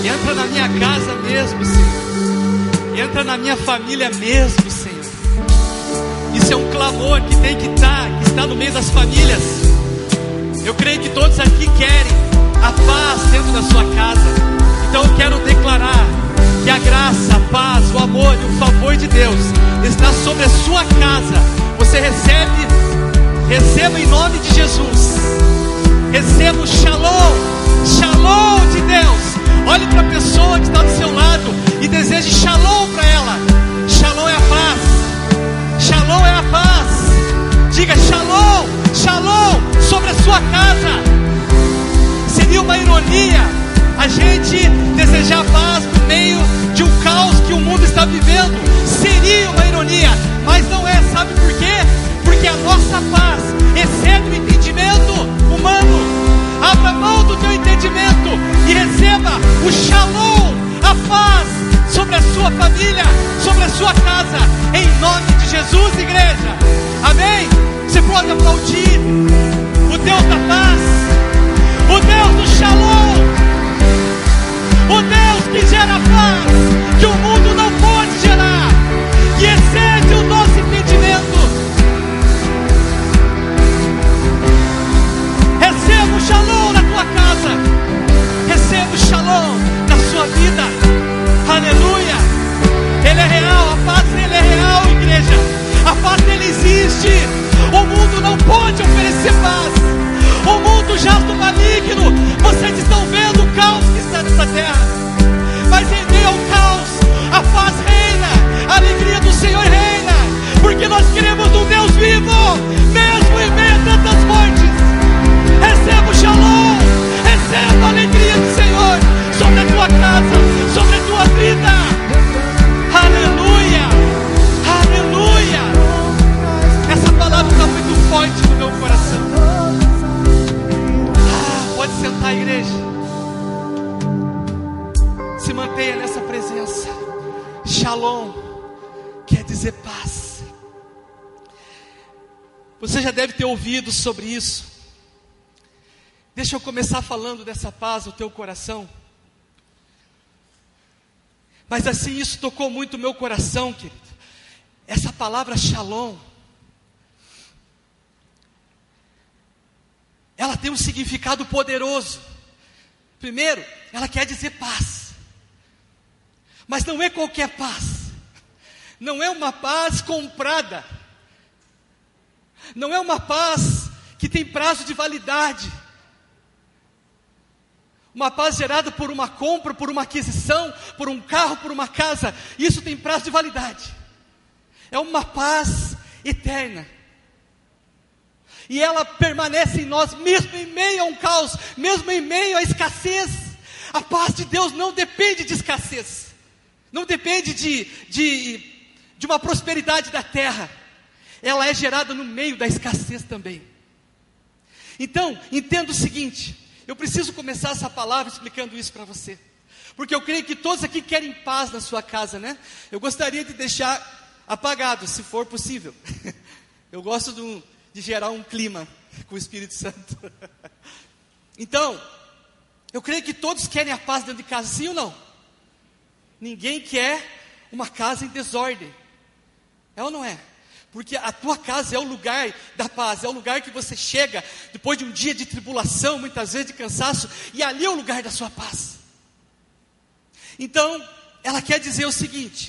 Entra na minha casa mesmo, Senhor. Entra na minha família mesmo, Senhor. Isso é um clamor que tem que está no meio das famílias. Eu creio que todos aqui querem a paz dentro da sua casa. Então eu quero declarar que a graça, a paz, o amor e o favor de Deus está sobre a sua casa. Você receba em nome de Jesus. Receba o shalom, shalom de Deus. Olhe para a pessoa que está do seu lado e deseje shalom para ela. Shalom é a paz. Shalom é a paz. Diga shalom, shalom sobre a sua casa. Seria uma ironia a gente desejar paz no meio de um caos que o mundo está vivendo. Seria uma ironia, mas não é. Sabe por quê? Porque a nossa paz excede o entendimento humano. Abra mão do teu entendimento e receba o shalom, a paz sobre a sua família, sobre a sua casa, em nome de Jesus, igreja. Amém? Você pode aplaudir o Deus da paz, o Deus do shalom, o Deus que gera paz que o mundo não pode gerar, que excede o nosso entendimento. Receba o shalom na tua casa, receba o shalom na sua vida. Aleluia. Ele é real, a paz dele é real, igreja. A paz dele existe. O mundo não pode oferecer paz. O mundo jaz do maligno. Vocês estão vendo o caos que está nessa terra, mas em meio ao caos a paz reina, a alegria do Senhor reina, porque nós queremos um Deus vivo, mesmo em meio a tantas mortes. Receba o shalom, receba a alegria do Senhor sobre a tua casa, sobre a tua vida. Aleluia, aleluia. Essa palavra está muito forte no meu coração. Pode sentar, igreja. Se mantenha nessa presença. Shalom quer dizer paz. Você já deve ter ouvido sobre isso. Deixa eu começar falando dessa paz no teu coração. Mas assim, isso tocou muito o meu coração, querido. Essa palavra shalom, ela tem um significado poderoso. Primeiro, ela quer dizer paz. Mas não é qualquer paz. Não é uma paz comprada. Não é uma paz que tem prazo de validade. Uma paz gerada por uma compra, por uma aquisição, por um carro, por uma casa. Isso tem prazo de validade. É uma paz eterna. E ela permanece em nós, mesmo em meio a um caos, mesmo em meio à escassez. A paz de Deus não depende de escassez. Não depende de uma prosperidade da terra. Ela é gerada no meio da escassez também. Então, entenda o seguinte. Eu preciso começar essa palavra explicando isso para você. Porque eu creio que todos aqui querem paz na sua casa, né? Eu gostaria de deixar apagado, se for possível. Eu gosto de gerar um clima com o Espírito Santo. Então, eu creio que todos querem a paz dentro de casa, sim ou não? Ninguém quer uma casa em desordem. É ou não é? Porque a tua casa é o lugar da paz, é o lugar que você chega depois de um dia de tribulação, muitas vezes de cansaço, e ali é o lugar da sua paz. Então, ela quer dizer o seguinte: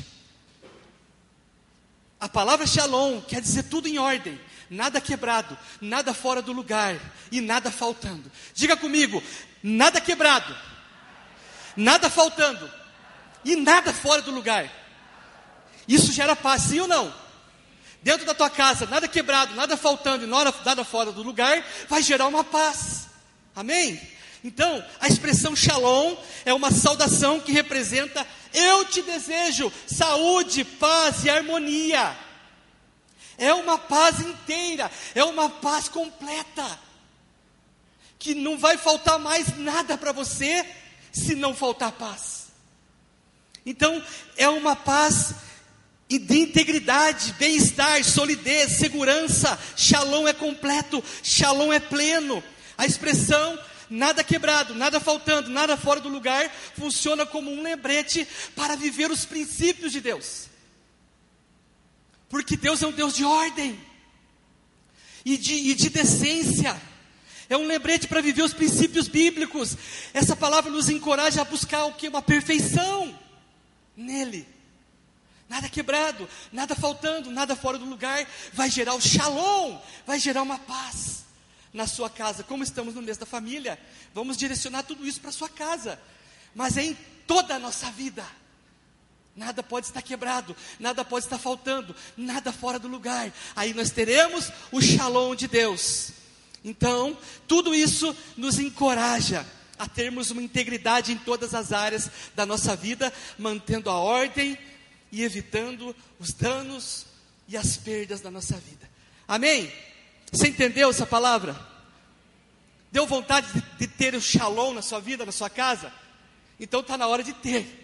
a palavra shalom quer dizer tudo em ordem, nada quebrado, nada fora do lugar e nada faltando. Diga comigo: nada quebrado, nada faltando e nada fora do lugar. Isso gera paz, sim ou não? Dentro da tua casa, nada quebrado, nada faltando e nada fora do lugar, vai gerar uma paz. Amém? Então, a expressão shalom é uma saudação que representa: eu te desejo saúde, paz e harmonia. É uma paz inteira, é uma paz completa, que não vai faltar mais nada para você, se não faltar paz. Então, é uma paz de integridade, bem-estar, solidez, segurança. Shalom é completo, shalom é pleno. A expressão nada quebrado, nada faltando, nada fora do lugar, funciona como um lembrete para viver os princípios de Deus. Porque Deus é um Deus de ordem e de decência. É um lembrete para viver os princípios bíblicos. Essa palavra nos encoraja a buscar o que? Uma perfeição nele. Nada quebrado, nada faltando, nada fora do lugar. Vai gerar o shalom, vai gerar uma paz na sua casa. Como estamos no mês da família, vamos direcionar tudo isso para a sua casa. Mas é em toda a nossa vida. Nada pode estar quebrado, nada pode estar faltando, nada fora do lugar. Aí nós teremos o shalom de Deus. Então, tudo isso nos encoraja a termos uma integridade em todas as áreas da nossa vida, mantendo a ordem e evitando os danos e as perdas da nossa vida. Amém? Você entendeu essa palavra? Deu vontade de ter o shalom na sua vida, na sua casa? Então está na hora de ter.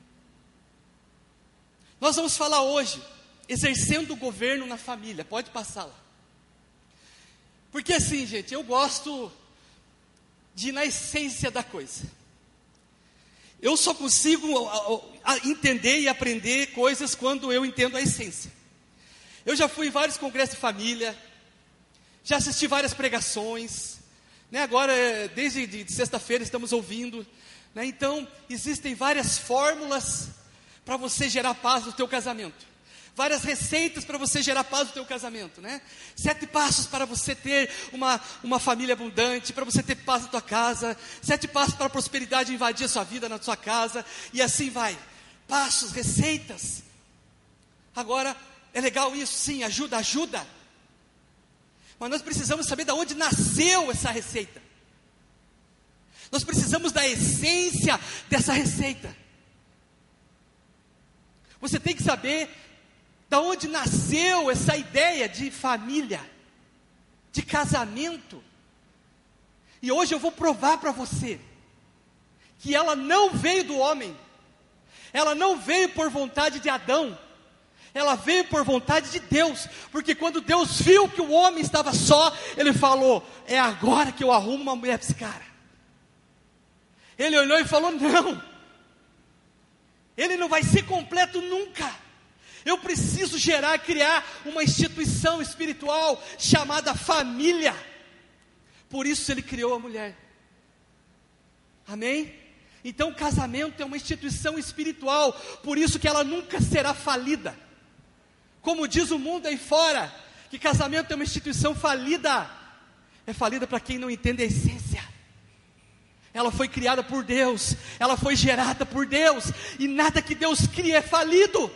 Nós vamos falar hoje, exercendo o governo na família. Pode passar lá. Porque assim, gente, eu gosto de ir na essência da coisa. Eu só consigo entender e aprender coisas quando eu entendo a essência. Eu já fui em vários congressos de família, já assisti várias pregações, né? Agora, desde de sexta-feira estamos ouvindo, né? Então, existem várias fórmulas para você gerar paz no teu casamento. Várias receitas para você gerar paz no teu casamento, né? 7 passos para você ter uma família abundante, para você ter paz na tua casa. 7 passos para a prosperidade invadir a sua vida, na sua casa. E assim vai. Passos, receitas. Agora, é legal isso? Sim, ajuda. Mas nós precisamos saber de onde nasceu essa receita. Nós precisamos da essência dessa receita. Você tem que saber da onde nasceu essa ideia de família, de casamento. E hoje eu vou provar para você que ela não veio do homem, ela não veio por vontade de Adão, ela veio por vontade de Deus. Porque quando Deus viu que o homem estava só, Ele falou: é agora que eu arrumo uma mulher para esse cara. Ele olhou e falou: não, ele não vai ser completo nunca. Eu preciso criar uma instituição espiritual chamada família. Por isso Ele criou a mulher. Amém? Então o casamento é uma instituição espiritual, por isso que ela nunca será falida. Como diz o mundo aí fora, que casamento é uma instituição falida. É falida para quem não entende a essência. Ela foi criada por Deus, ela foi gerada por Deus, e nada que Deus cria é falido.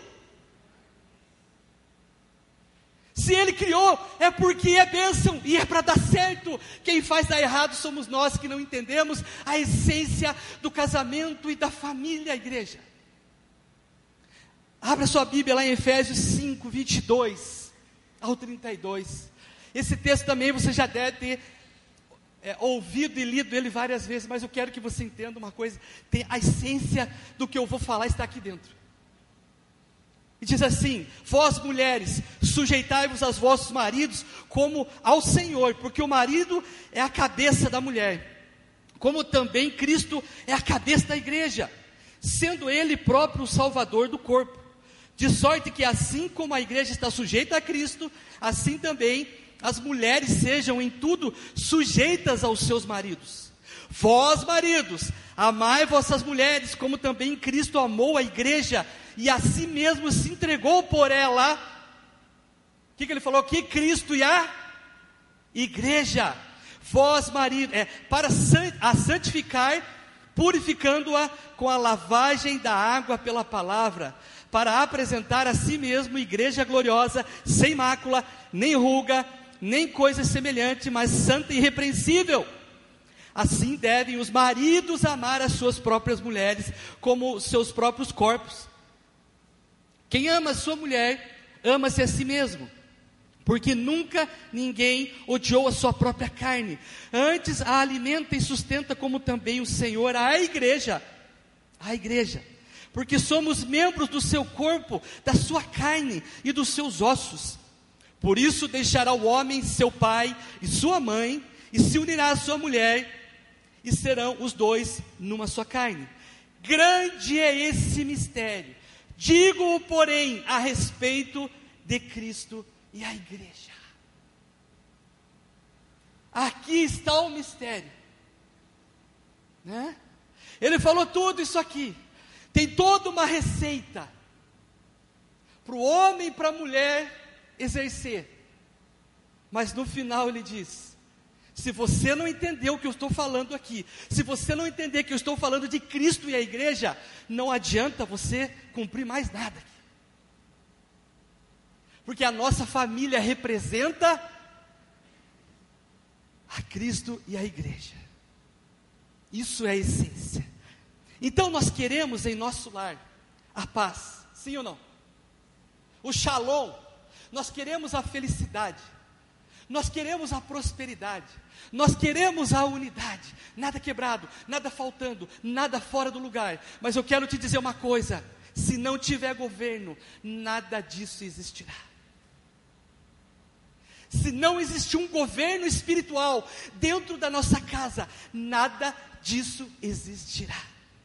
Se Ele criou, é porque é bênção e é para dar certo. Quem faz dar errado somos nós que não entendemos a essência do casamento e da família, igreja. Abra sua Bíblia lá em Efésios 5, 22 ao 32. Esse texto também você já deve ter ouvido e lido ele várias vezes, mas eu quero que você entenda uma coisa. Tem a essência do que eu vou falar está aqui dentro. E diz assim: vós mulheres, sujeitai-vos aos vossos maridos como ao Senhor, porque o marido é a cabeça da mulher, como também Cristo é a cabeça da igreja, sendo Ele próprio o Salvador do corpo. De sorte que assim como a igreja está sujeita a Cristo, assim também as mulheres sejam em tudo sujeitas aos seus maridos. Vós maridos, amai vossas mulheres, como também Cristo amou a igreja, e a si mesmo se entregou por ela. O que ele falou aqui? Cristo e a igreja. Vós maridos, para a santificar, purificando-a com a lavagem da água pela palavra, para apresentar a si mesmo igreja gloriosa, sem mácula, nem ruga, nem coisa semelhante, mas santa e irrepreensível. Assim devem os maridos amar as suas próprias mulheres como seus próprios corpos. Quem ama a sua mulher, ama-se a si mesmo, porque nunca ninguém odiou a sua própria carne, antes a alimenta e sustenta, como também o Senhor a igreja, porque somos membros do seu corpo, da sua carne e dos seus ossos. Por isso deixará o homem seu pai e sua mãe, e se unirá à sua mulher, e serão os dois numa só carne. Grande é esse mistério. Digo, porém, a respeito de Cristo e a igreja. Aqui está o mistério, né? Ele falou tudo isso aqui. Tem toda uma receita para o homem e para a mulher exercer. Mas no final ele diz: se você não entender o que eu estou falando aqui, se você não entender que eu estou falando de Cristo e a igreja, não adianta você cumprir mais nada aqui. Porque a nossa família representa a Cristo e a igreja. Isso é a essência. Então nós queremos em nosso lar a paz, sim ou não? O shalom, nós queremos a felicidade, nós queremos a prosperidade, nós queremos a unidade, nada quebrado, nada faltando, nada fora do lugar. Mas eu quero te dizer uma coisa: se não tiver governo, nada disso existirá. Se não existir um governo espiritual dentro da nossa casa, nada disso existirá.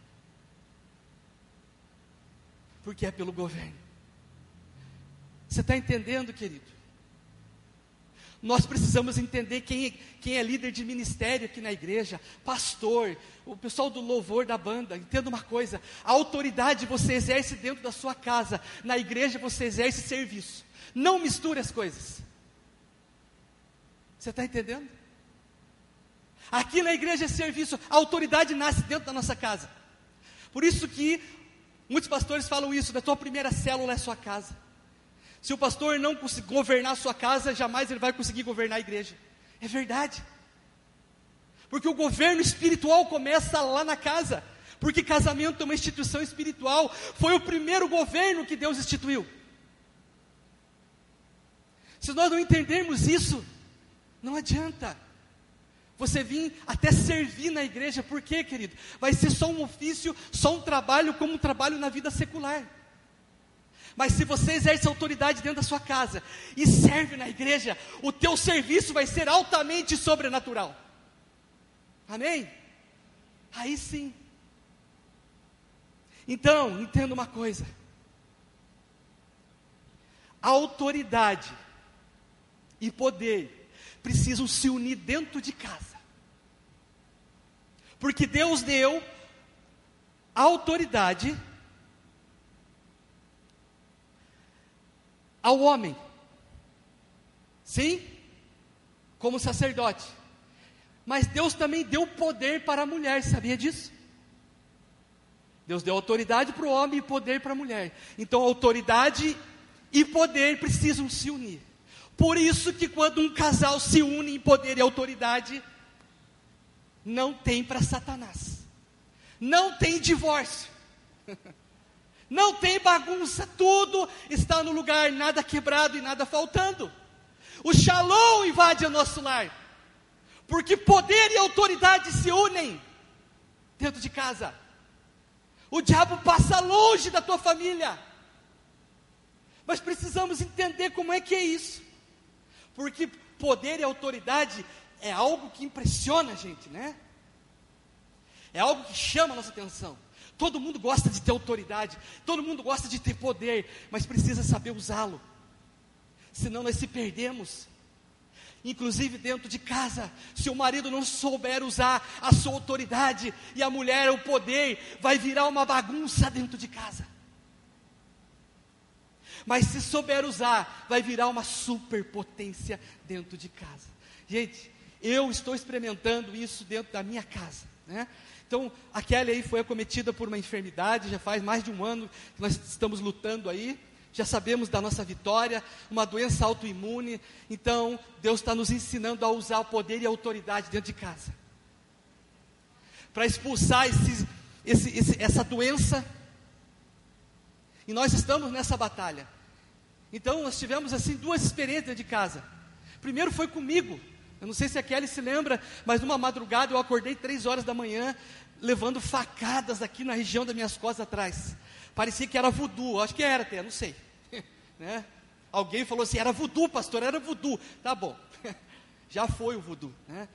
Porque é pelo governo. Você está entendendo, querido? Nós precisamos entender quem é líder de ministério aqui na igreja, pastor, o pessoal do louvor da banda. Entenda uma coisa: a autoridade você exerce dentro da sua casa, na igreja você exerce serviço. Não misture as coisas. Você está entendendo? Aqui na igreja é serviço, a autoridade nasce dentro da nossa casa. Por isso que muitos pastores falam isso: da tua primeira célula é a sua casa. Se o pastor não conseguir governar a sua casa, jamais ele vai conseguir governar a igreja. É verdade. Porque o governo espiritual começa lá na casa. Porque casamento é uma instituição espiritual. Foi o primeiro governo que Deus instituiu. Se nós não entendermos isso, não adianta você vir até servir na igreja. Por quê, querido? Vai ser só um ofício, só um trabalho, como um trabalho na vida secular. Mas se você exerce autoridade dentro da sua casa e serve na igreja, o teu serviço vai ser altamente sobrenatural. Amém? Aí sim. Então, entenda uma coisa: autoridade e poder precisam se unir dentro de casa. Porque Deus deu autoridade ao homem, sim, como sacerdote. Mas Deus também deu poder para a mulher, sabia disso? Deus deu autoridade para o homem e poder para a mulher. Então autoridade e poder precisam se unir. Por isso que quando um casal se une em poder e autoridade, não tem para Satanás, não tem divórcio, não tem bagunça, tudo está no lugar, nada quebrado e nada faltando. O shalom invade o nosso lar, porque poder e autoridade se unem dentro de casa. O diabo passa longe da tua família, mas precisamos entender como é que é isso, porque poder e autoridade é algo que impressiona a gente, né? É algo que chama a nossa atenção. Todo mundo gosta de ter autoridade, todo mundo gosta de ter poder, mas precisa saber usá-lo, senão nós se perdemos. Inclusive dentro de casa, se o marido não souber usar a sua autoridade e a mulher o poder, vai virar uma bagunça dentro de casa. Mas se souber usar, vai virar uma superpotência dentro de casa. Gente, eu estou experimentando isso dentro da minha casa, né? Então, a Kelly aí foi acometida por uma enfermidade, já faz mais de um ano que nós estamos lutando aí, já sabemos da nossa vitória, uma doença autoimune. Então, Deus está nos ensinando a usar o poder e a autoridade dentro de casa, para expulsar essa doença, e nós estamos nessa batalha. Então, nós tivemos assim duas experiências dentro de casa. Primeiro foi comigo. Eu não sei se a Kelly se lembra, mas numa madrugada eu acordei 3 horas da manhã, levando facadas aqui na região das minhas costas atrás. Parecia que era voodoo, acho que era até, não sei. Né? Alguém falou assim: era voodoo, pastor, era voodoo. Tá bom, já foi o voodoo, né?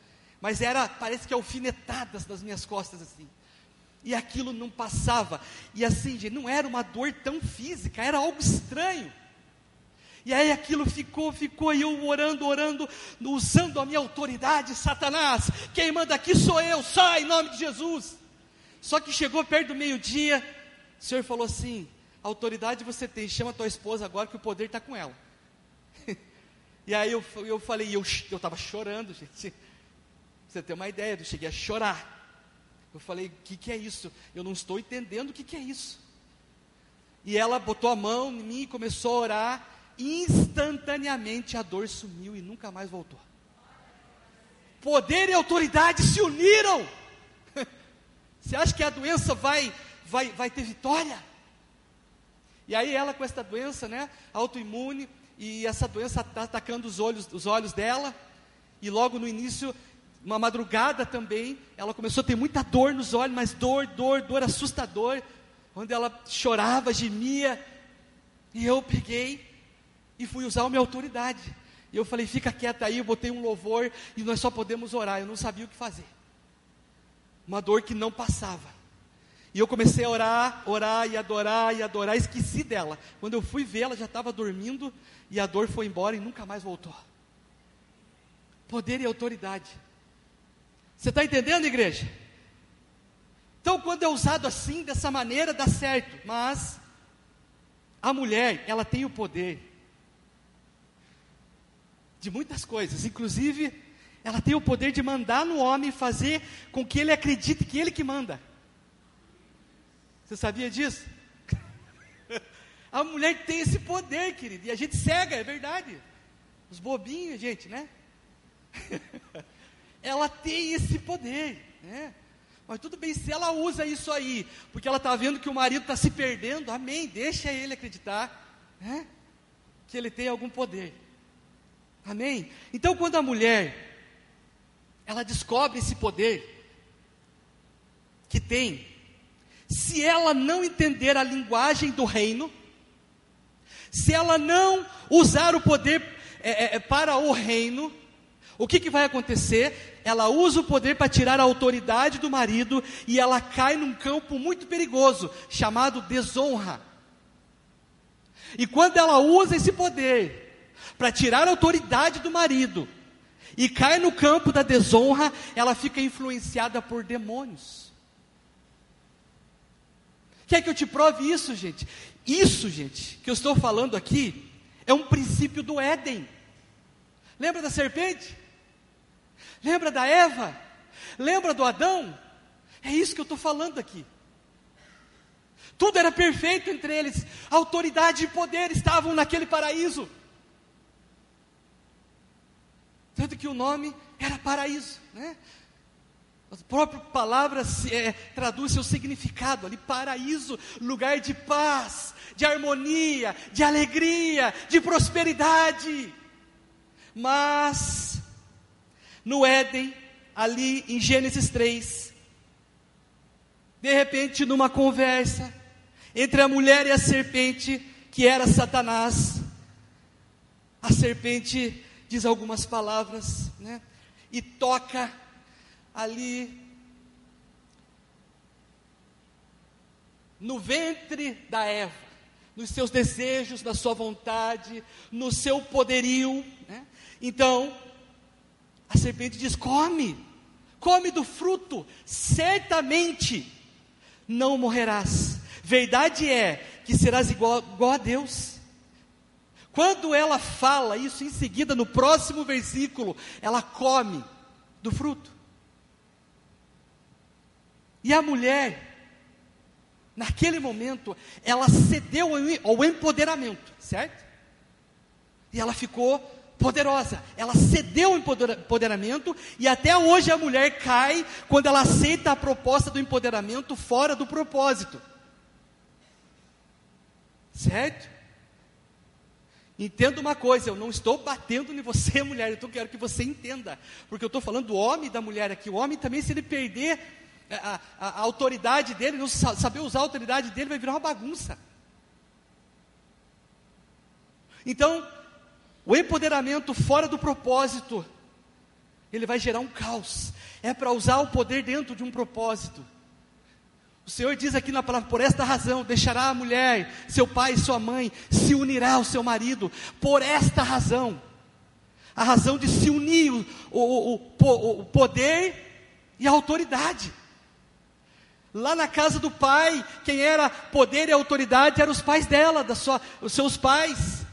mas parece que alfinetadas nas minhas costas assim. E aquilo não passava. E assim, gente, não era uma dor tão física, era algo estranho. E aí aquilo ficou, e eu orando, usando a minha autoridade. Satanás, quem manda aqui sou eu, sai em nome de Jesus. Só que chegou perto do meio-dia, o Senhor falou assim: a autoridade você tem, chama a tua esposa agora que o poder está com ela. E aí eu falei, eu estava chorando, gente. Pra você ter uma ideia, eu cheguei a chorar. Eu falei, o que é isso? Eu não estou entendendo o que é isso. E ela botou a mão em mim e começou a orar. Instantaneamente a dor sumiu e nunca mais voltou. Poder e autoridade se uniram. Você acha que a doença vai ter vitória? E aí ela com essa doença, né, autoimune, e essa doença está atacando os olhos dela. E logo no início, uma madrugada também, ela começou a ter muita dor nos olhos, mas dor assustador, onde ela chorava, gemia. E eu peguei e fui usar a minha autoridade. E eu falei, fica quieta aí, eu botei um louvor, e nós só podemos orar. Eu não sabia o que fazer. Uma dor que não passava. E eu comecei a orar e adorar, esqueci dela. Quando eu fui ver, ela já estava dormindo, e a dor foi embora e nunca mais voltou. Poder e autoridade. Você está entendendo, igreja? Então, quando é usado assim, dessa maneira, dá certo. Mas a mulher, ela tem o poder de muitas coisas. Inclusive, ela tem o poder de mandar no homem, fazer com que ele acredite que ele que manda. Você sabia disso? A mulher tem esse poder, querido. E a gente cega, é verdade. Os bobinhos, gente, né? Ela tem esse poder, né? Mas tudo bem, se ela usa isso aí, porque ela está vendo que o marido está se perdendo, amém, deixa ele acreditar, né, que ele tem algum poder, amém? Então quando a mulher, ela descobre esse poder, que tem, se ela não entender a linguagem do reino, se ela não usar o poder para o reino, o que vai acontecer? Ela usa o poder para tirar a autoridade do marido, e ela cai num campo muito perigoso, chamado desonra. E quando ela usa esse poder para tirar a autoridade do marido, e cai no campo da desonra, ela fica influenciada por demônios. Quer que eu te prove isso, gente? Isso, gente, que eu estou falando aqui, é um princípio do Éden. Lembra da serpente? Lembra da Eva? Lembra do Adão? É isso que eu estou falando aqui. Tudo era perfeito entre eles. Autoridade e poder estavam naquele paraíso. Tanto que o nome era paraíso, né? A própria palavra traduz seu significado ali, paraíso, lugar de paz, de harmonia, de alegria, de prosperidade. Mas no Éden, ali em Gênesis 3, de repente numa conversa entre a mulher e a serpente, que era Satanás, a serpente diz algumas palavras, né? E toca ali no ventre da Eva, nos seus desejos, na sua vontade, no seu poderio, né? Então a serpente diz, come do fruto, certamente não morrerás. Verdade é que serás igual a Deus. Quando ela fala isso, em seguida, no próximo versículo, ela come do fruto. E a mulher, naquele momento, ela cedeu ao empoderamento, certo? E ela ficou poderosa, ela cedeu ao empoderamento, e até hoje a mulher cai quando ela aceita a proposta do empoderamento fora do propósito, certo? Entenda uma coisa, eu não estou batendo em você, mulher, eu quero que você entenda, porque eu estou falando do homem e da mulher aqui. O homem também, se ele perder a autoridade dele, não saber usar a autoridade dele, vai virar uma bagunça. Então, o empoderamento fora do propósito ele vai gerar um caos. É para usar o poder dentro de um propósito. O Senhor diz aqui na palavra: por esta razão deixará a mulher seu pai e sua mãe, se unirá ao seu marido. Por esta razão, a razão de se unir o poder e a autoridade. Lá na casa do pai, quem era poder e autoridade eram os pais dela, os seus pais.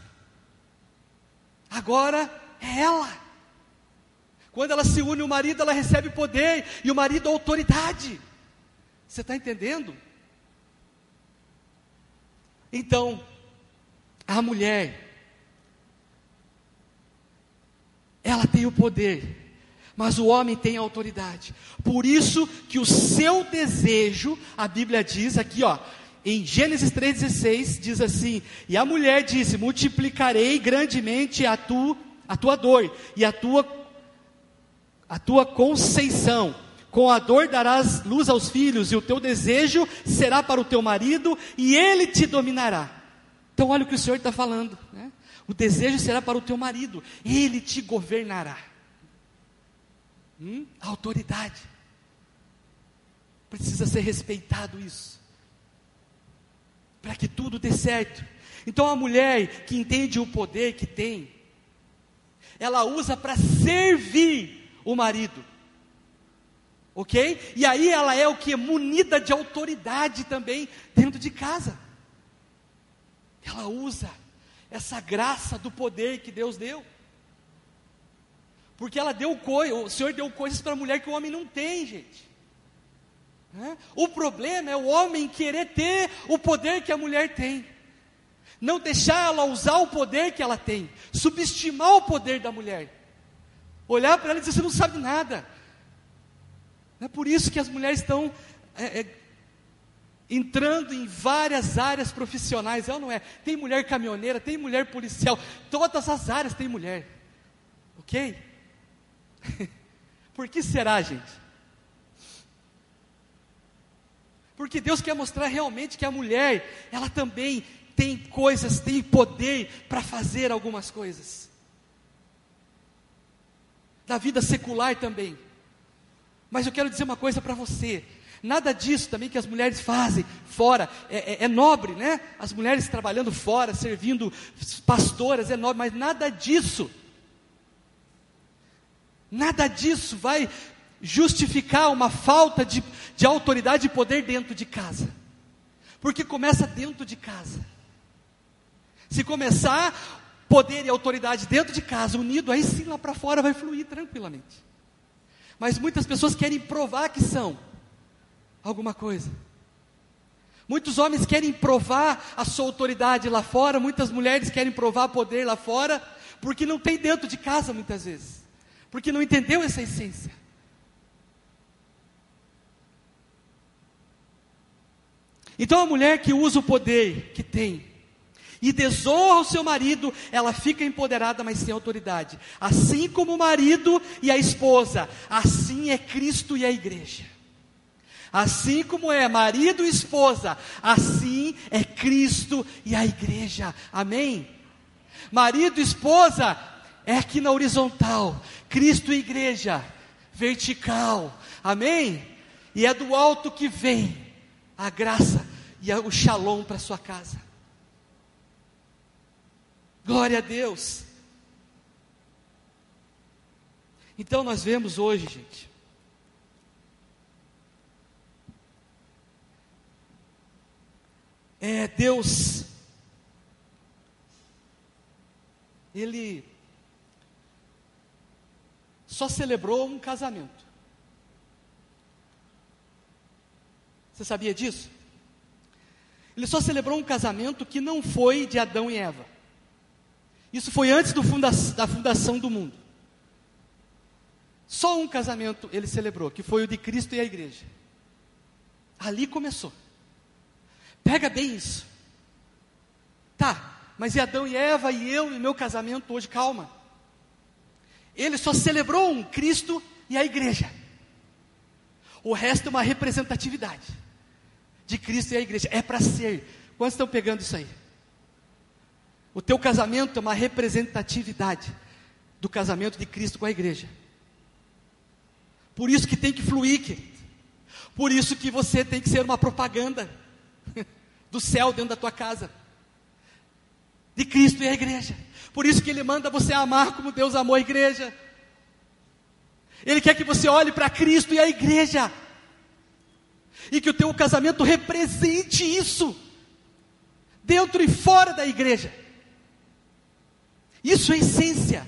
Agora é ela. Quando ela se une ao marido, ela recebe poder, e o marido autoridade. Você está entendendo? Então, a mulher, ela tem o poder, mas o homem tem a autoridade. Por isso que o seu desejo, a Bíblia diz aqui, em Gênesis 3,16, diz assim: e a mulher disse: multiplicarei grandemente a tua dor, e a tua conceição. Com a dor darás luz aos filhos, e o teu desejo será para o teu marido, e ele te dominará. Então olha o que o Senhor está falando, né? O desejo será para o teu marido, ele te governará. A autoridade. Precisa ser respeitado isso, para que tudo dê certo. Então a mulher que entende o poder que tem, ela usa para servir o marido. Ok? E aí ela é o que? Munida de autoridade também dentro de casa. Ela usa essa graça do poder que Deus deu. Porque ela deu o Senhor deu coisas para a mulher que o homem não tem, gente. O problema é o homem querer ter o poder que a mulher tem. Não deixar ela usar o poder que ela tem. Subestimar o poder da mulher. Olhar para ela e dizer: você não sabe nada. É por isso que as mulheres estão entrando em várias áreas profissionais. Ela não é. Tem mulher caminhoneira, tem mulher policial. Todas as áreas tem mulher. Ok? Por que será, gente? Porque Deus quer mostrar realmente que a mulher, ela também tem coisas, tem poder para fazer algumas coisas. Na vida secular também. Mas eu quero dizer uma coisa para você: nada disso também que as mulheres fazem fora é nobre, né? As mulheres trabalhando fora, servindo pastoras, é nobre, mas nada disso vai justificar uma falta de autoridade e poder dentro de casa. Porque começa dentro de casa. Se começar poder e autoridade dentro de casa, unido, aí sim lá para fora vai fluir tranquilamente. Mas muitas pessoas querem provar que são alguma coisa. Muitos homens querem provar a sua autoridade lá fora, muitas mulheres querem provar poder lá fora, porque não tem dentro de casa muitas vezes. Porque não entendeu essa essência. Então a mulher que usa o poder que tem e desonra o seu marido, ela fica empoderada, mas sem autoridade. Assim como o marido e a esposa, assim é Cristo e a igreja. Assim como é marido e esposa, assim é Cristo e a igreja. Amém? Marido e esposa é aqui na horizontal, Cristo e igreja, vertical. Amém? E é do alto que vem a graça e o shalom para sua casa. Glória a Deus. Então nós vemos hoje, gente, Deus, Ele só celebrou um casamento. Você sabia disso? Ele só celebrou um casamento que não foi de Adão e Eva. Isso foi antes da fundação do mundo. Só um casamento ele celebrou, que foi o de Cristo e a igreja. Ali começou. Pega bem isso. Tá, mas e Adão e Eva e eu e meu casamento hoje? Calma. Ele só celebrou um, Cristo e a igreja. O resto é uma representatividade de Cristo e a igreja. É para ser. Quantos estão pegando isso aí? O teu casamento é uma representatividade do casamento de Cristo com a igreja. Por isso que tem que fluir, querido. Por isso que você tem que ser uma propaganda do céu dentro da tua casa, de Cristo e a igreja. Por isso que Ele manda você amar como Deus amou a igreja. Ele quer que você olhe para Cristo e a igreja, e que o teu casamento represente isso, dentro e fora da igreja. Isso é essência.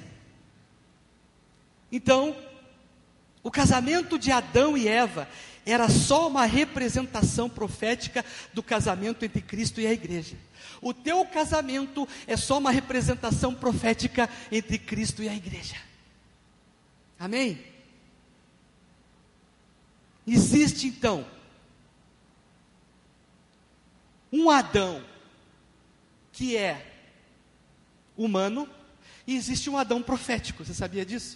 Então, o casamento de Adão e Eva era só uma representação profética do casamento entre Cristo e a igreja. O teu casamento é só uma representação profética entre Cristo e a igreja. Amém? Existe então um Adão que é humano, e existe um Adão profético. Você sabia disso?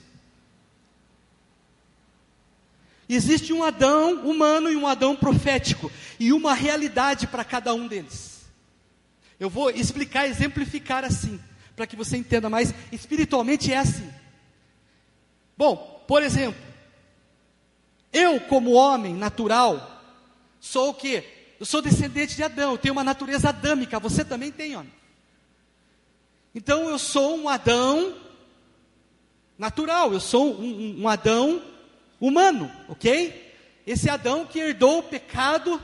Existe um Adão humano e um Adão profético, e uma realidade para cada um deles. Eu vou explicar, exemplificar assim, para que você entenda mais. Espiritualmente é assim. Bom, por exemplo, eu como homem natural, sou o quê? Eu sou descendente de Adão, eu tenho uma natureza adâmica, você também tem, homem. Então eu sou um Adão natural, eu sou um Adão humano, ok? Esse Adão que herdou o pecado,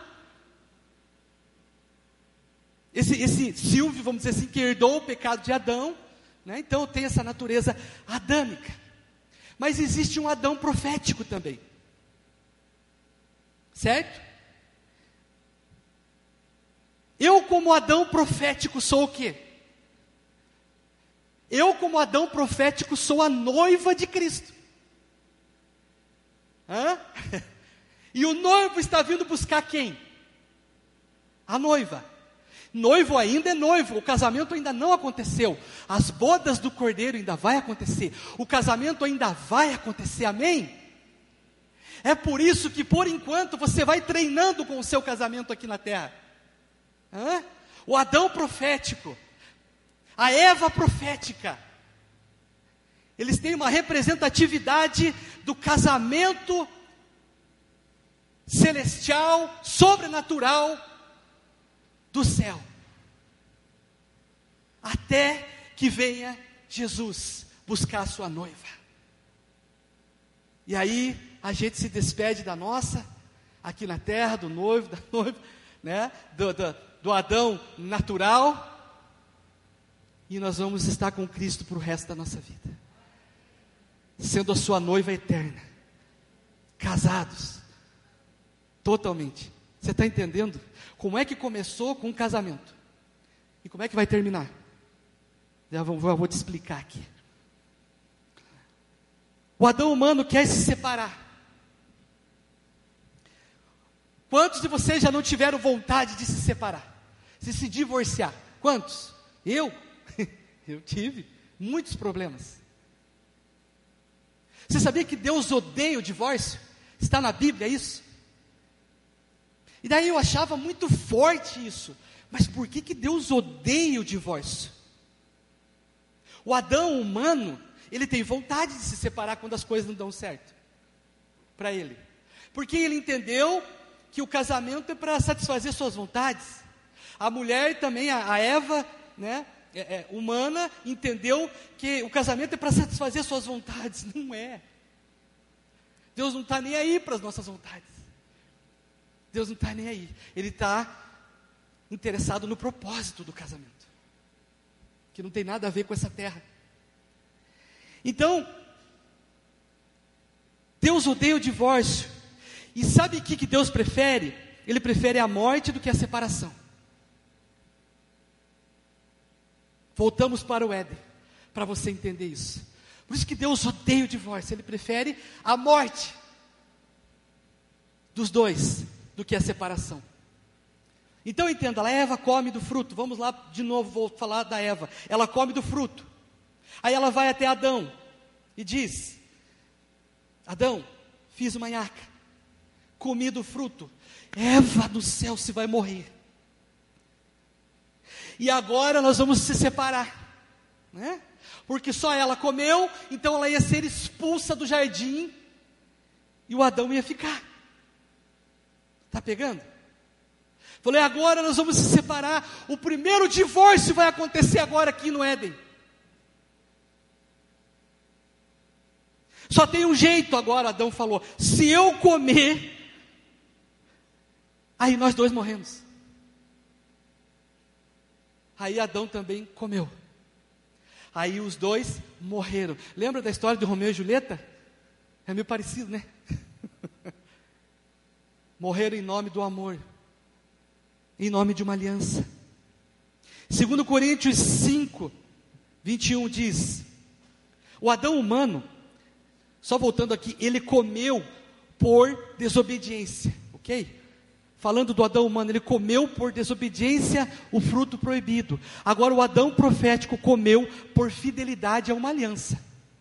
esse Silvio, vamos dizer assim, que herdou o pecado de Adão, né? Então eu tenho essa natureza adâmica. Mas existe um Adão profético também, certo? Eu como Adão profético sou o quê? Eu como Adão profético sou a noiva de Cristo. Hã? E o noivo está vindo buscar quem? A noiva. Noivo ainda é noivo, o casamento ainda não aconteceu. As bodas do Cordeiro ainda vai acontecer. O casamento ainda vai acontecer, amém? É por isso que por enquanto você vai treinando com o seu casamento aqui na terra. Hã? O Adão profético, a Eva profética, eles têm uma representatividade do casamento celestial, sobrenatural do céu, até que venha Jesus buscar a sua noiva. E aí a gente se despede da nossa, aqui na terra, do noivo, da noiva, né? Do Adão natural, e nós vamos estar com Cristo para o resto da nossa vida, sendo a sua noiva eterna, casados, totalmente. Você está entendendo? Como é que começou com um casamento, e como é que vai terminar? Eu vou te explicar aqui. O Adão humano quer se separar. Quantos de vocês já não tiveram vontade de se separar? De se divorciar? Quantos? Eu tive muitos problemas. Você sabia que Deus odeia o divórcio? Está na Bíblia isso? E daí eu achava muito forte isso. Mas por que Deus odeia o divórcio? O Adão humano, ele tem vontade de se separar quando as coisas não dão certo para ele. Porque ele entendeu que o casamento é para satisfazer suas vontades. A mulher também, a Eva, né, humana, entendeu que o casamento é para satisfazer suas vontades. Não é. Deus não está nem aí para as nossas vontades. Deus não está nem aí. Ele está interessado no propósito do casamento, que não tem nada a ver com essa terra. Então, Deus odeia o divórcio. E sabe o que Deus prefere? Ele prefere a morte do que a separação. Voltamos para o Éden, para você entender isso. Por isso que Deus odeia o divórcio. Ele prefere a morte dos dois do que a separação. Então entenda, a Eva come do fruto. Vamos lá de novo, vou falar da Eva. Ela come do fruto. Aí ela vai até Adão e diz: Adão, fiz uma nhaca, comi do fruto. Eva do céu, se vai morrer. E agora nós vamos se separar, né? Porque só ela comeu, então ela ia ser expulsa do jardim. e o Adão ia ficar. Está pegando? Falei, agora nós vamos se separar. O primeiro divórcio vai acontecer agora aqui no Éden. Só tem um jeito agora, Adão falou. Se eu comer, aí nós dois morremos. Aí Adão também comeu. Aí os dois morreram. Lembra da história de Romeu e Julieta? É meio parecido, né? Morreram em nome do amor, em nome de uma aliança. 2 Coríntios 5, 21 diz: o Adão humano, só voltando aqui, ele comeu por desobediência, ok? Falando do Adão humano, ele comeu por desobediência o fruto proibido. Agora o Adão profético comeu por fidelidade a uma aliança.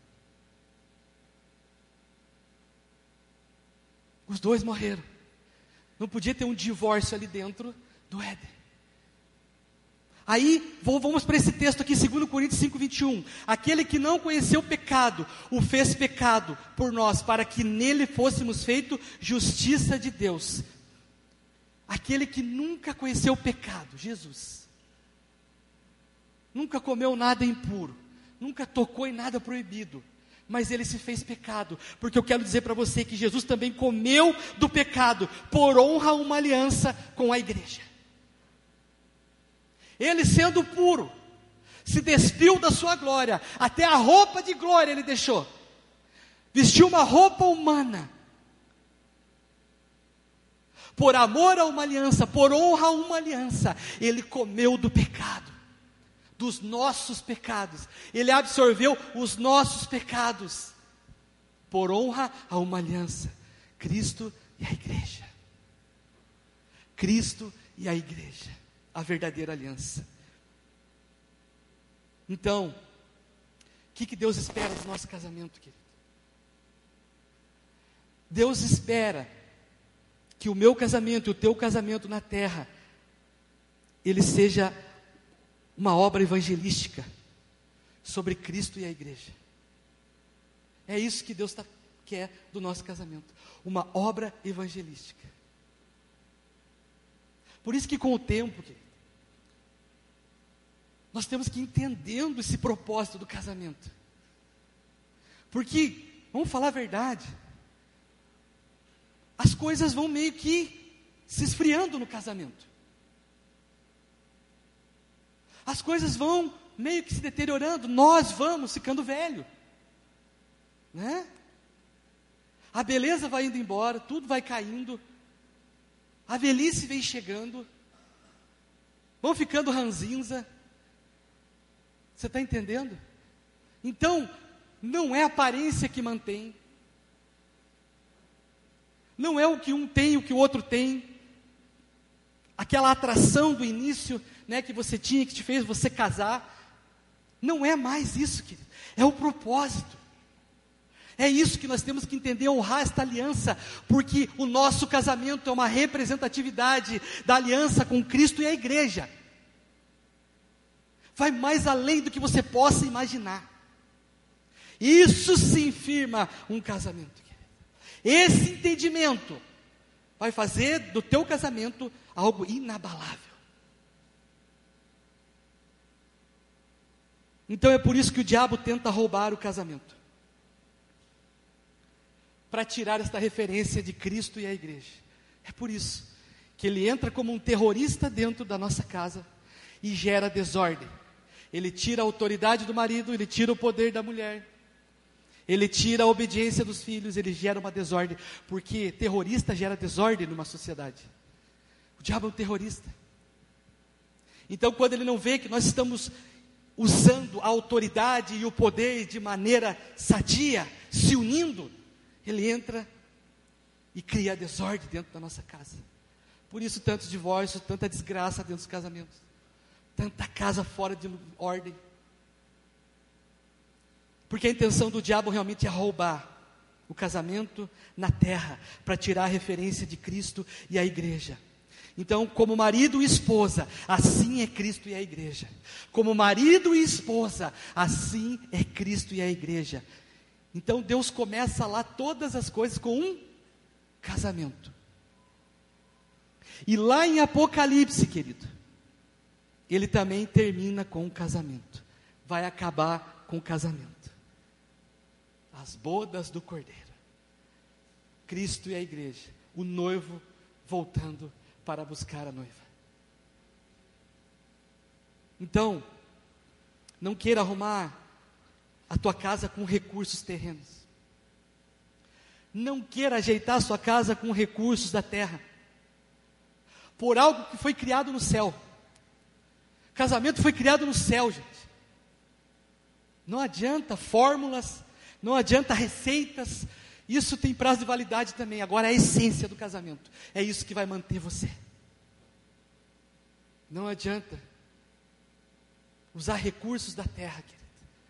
Os dois morreram. Não podia ter um divórcio ali dentro do Éden. Aí, vamos para esse texto aqui, 2 Coríntios 5, 21. Aquele que não conheceu o pecado, o fez pecado por nós, para que nele fôssemos feito justiça de Deus. Aquele que nunca conheceu o pecado, Jesus. Nunca comeu nada impuro, nunca tocou em nada proibido, mas ele se fez pecado, porque eu quero dizer para você que Jesus também comeu do pecado, por honra a uma aliança com a igreja. Ele sendo puro, se despiu da sua glória, até a roupa de glória ele deixou, vestiu uma roupa humana, por amor a uma aliança, por honra a uma aliança, ele comeu do pecado, dos nossos pecados, ele absorveu os nossos pecados, por honra a uma aliança, Cristo e a igreja. Cristo e a igreja, a verdadeira aliança. Então, o que Deus espera do nosso casamento, querido? Deus espera que o meu casamento e o teu casamento na terra, ele seja uma obra evangelística sobre Cristo e a igreja. É isso que Deus quer do nosso casamento, uma obra evangelística. Por isso que com o tempo, querido, nós temos que ir entendendo esse propósito do casamento. Porque, vamos falar a verdade, as coisas vão meio que se esfriando no casamento. As coisas vão meio que se deteriorando, nós vamos ficando velho, né? A beleza vai indo embora, tudo vai caindo, a velhice vem chegando, vão ficando ranzinza. Você está entendendo? Então, não é a aparência que mantém, não é o que um tem, o que o outro tem, aquela atração do início, né, que você tinha, que te fez você casar, não é mais isso, querido, é o propósito. É isso que nós temos que entender, honrar esta aliança, porque o nosso casamento é uma representatividade da aliança com Cristo e a igreja. Vai mais além do que você possa imaginar. Isso sim firma um casamento, querido. Esse entendimento vai fazer do teu casamento algo inabalável. Então é por isso que o diabo tenta roubar o casamento, para tirar esta referência de Cristo e a igreja. É por isso que ele entra como um terrorista dentro da nossa casa e gera desordem. Ele tira a autoridade do marido, ele tira o poder da mulher, ele tira a obediência dos filhos, ele gera uma desordem, porque terrorista gera desordem numa sociedade. O diabo é um terrorista. Então, quando ele não vê que nós estamos usando a autoridade e o poder de maneira sadia, se unindo, ele entra e cria desordem dentro da nossa casa. Por isso tantos divórcios, tanta desgraça dentro dos casamentos, tanta casa fora de ordem. Porque a intenção do diabo realmente é roubar o casamento na terra, para tirar a referência de Cristo e a igreja. Então, como marido e esposa, assim é Cristo e a igreja. Como marido e esposa, assim é Cristo e a igreja. Então Deus começa lá todas as coisas com um casamento. E lá em Apocalipse, querido, ele também termina com o casamento. Vai acabar com o casamento. As bodas do Cordeiro. Cristo e a igreja. O noivo voltando para buscar a noiva. Então, não queira arrumar a tua casa com recursos terrenos. Não queira ajeitar a sua casa com recursos da terra. Por algo que foi criado no céu. Casamento foi criado no céu, gente. Não adianta fórmulas, não adianta receitas. Isso tem prazo de validade também. Agora é a essência do casamento. É isso que vai manter você. Não adianta usar recursos da terra, querido.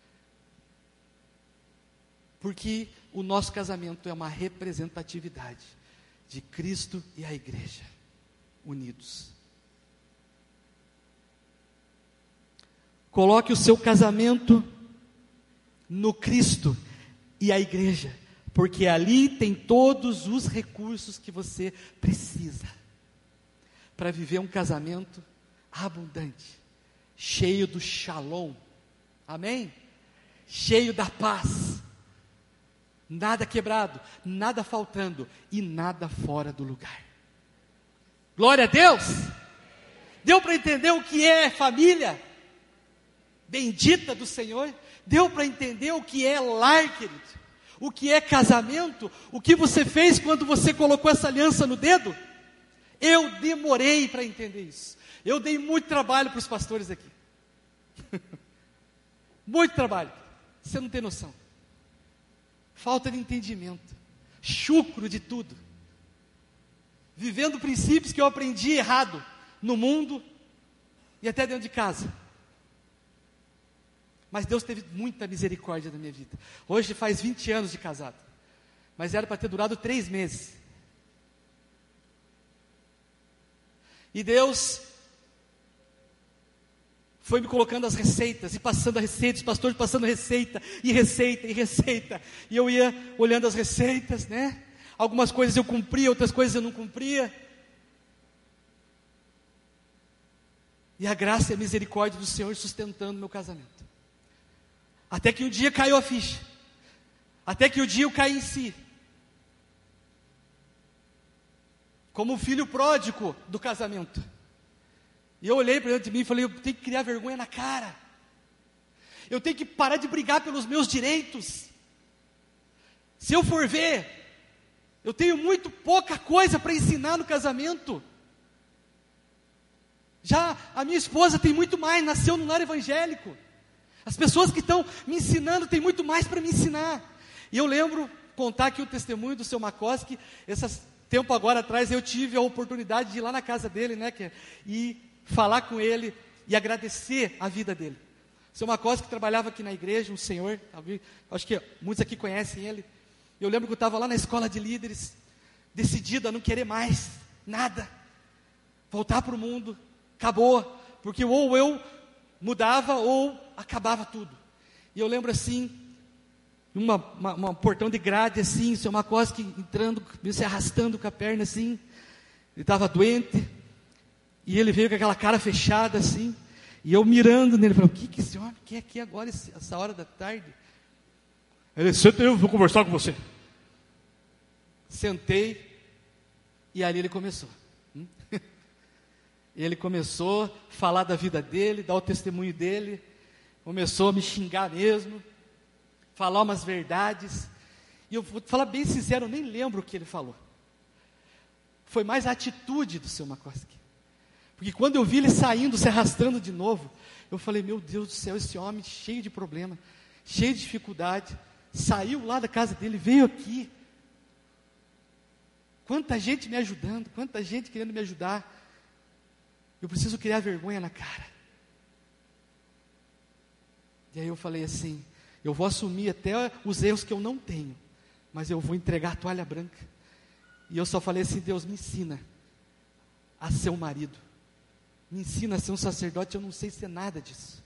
Porque o nosso casamento é uma representatividade de Cristo e a igreja unidos. Coloque o seu casamento no Cristo e a igreja, porque ali tem todos os recursos que você precisa para viver um casamento abundante, cheio do shalom, amém? Cheio da paz, nada quebrado, nada faltando e nada fora do lugar. Glória a Deus! Deu para entender o que é família bendita do Senhor? Deu para entender o que é lar, querido? O que é casamento? O que você fez quando você colocou essa aliança no dedo? Eu demorei para entender isso. Eu dei muito trabalho para os pastores aqui. Muito trabalho. Você não tem noção. Falta de entendimento. Chucro de tudo. Vivendo princípios que eu aprendi errado no mundo e até dentro de casa. Mas Deus teve muita misericórdia na minha vida. Hoje faz 20 anos de casado. Mas era para ter durado 3 meses. E Deus foi me colocando as receitas, e passando a receita, os pastores passando receita, e receita, e receita. E eu ia olhando as receitas, né? Algumas coisas eu cumpria, outras coisas eu não cumpria. E a graça e a misericórdia do Senhor sustentando meu casamento. Até que um dia caiu a ficha. Até que um dia eu caí em si. Como o filho pródigo do casamento. E eu olhei para dentro de mim e falei, eu tenho que criar vergonha na cara. Eu tenho que parar de brigar pelos meus direitos. Se eu for ver, eu tenho muito pouca coisa para ensinar no casamento. Já a minha esposa tem muito mais, nasceu no lar evangélico. As pessoas que estão me ensinando têm muito mais para me ensinar. E eu lembro, contar aqui o testemunho do seu Makoski. Esse tempo agora atrás eu tive a oportunidade de ir lá na casa dele, né, e falar com ele e agradecer a vida dele. O seu Makoski trabalhava aqui na igreja, um senhor, acho que muitos aqui conhecem ele. Eu lembro que eu estava lá na escola de líderes, decidido a não querer mais nada, voltar para o mundo, acabou, porque ou eu mudava ou acabava tudo. E eu lembro assim, um portão de grade assim, o seu Makoski entrando, se arrastando com a perna assim, ele estava doente, e ele veio com aquela cara fechada assim, e eu mirando nele, falei, o que esse homem quer aqui agora, essa hora da tarde? Ele disse, eu vou conversar com você. Sentei, e ali ele começou. Ele começou a falar da vida dele, dar o testemunho dele, começou a me xingar mesmo, falar umas verdades, e eu vou falar bem sincero, eu nem lembro o que ele falou. Foi mais a atitude do seu Makoski. Porque quando eu vi ele saindo, se arrastando de novo, eu falei, meu Deus do céu, esse homem cheio de problema, cheio de dificuldade, saiu lá da casa dele, veio aqui. Quanta gente me ajudando, quanta gente querendo me ajudar. Eu preciso criar vergonha na cara. E aí eu falei assim, eu vou assumir até os erros que eu não tenho, mas eu vou entregar a toalha branca. E eu só falei assim, Deus, me ensina a ser um marido. Me ensina a ser um sacerdote, eu não sei ser nada disso.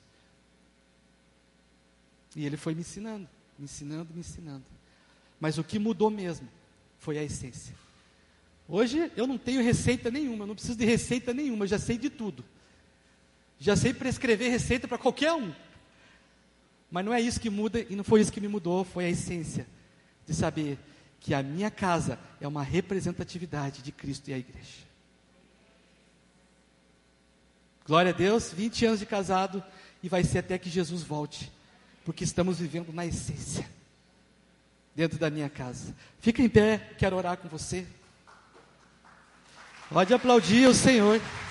E ele foi me ensinando, me ensinando, me ensinando. Mas o que mudou mesmo foi a essência. Hoje eu não tenho receita nenhuma, eu não preciso de receita nenhuma, eu já sei de tudo. Já sei prescrever receita para qualquer um. Mas não é isso que muda e não foi isso que me mudou, foi a essência de saber que a minha casa é uma representatividade de Cristo e a igreja. Glória a Deus, 20 anos de casado e vai ser até que Jesus volte, porque estamos vivendo na essência, dentro da minha casa. Fica em pé, quero orar com você. Pode aplaudir o Senhor.